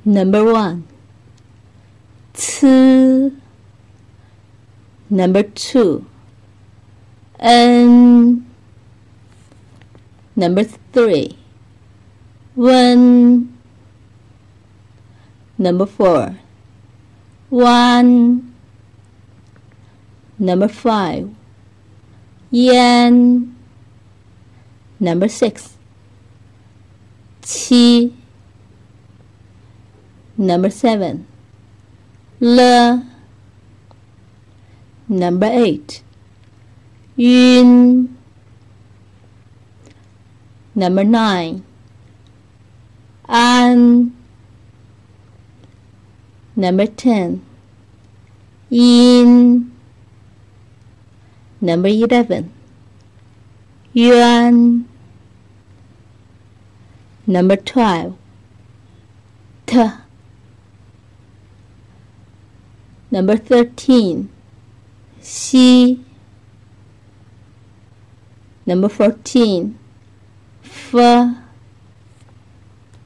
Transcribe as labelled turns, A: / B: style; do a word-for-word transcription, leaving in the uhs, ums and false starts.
A: Number one. C. Number two. N. Number three. One. Number four. One. Number five. Yan. Number six. Qi. Number seven. Le. Number eight. Yun. Number nine. An. Number ten. Yin. Number eleven. Yuan. Number twelve. T. Number thirteen. Xi. Number fourteen. F.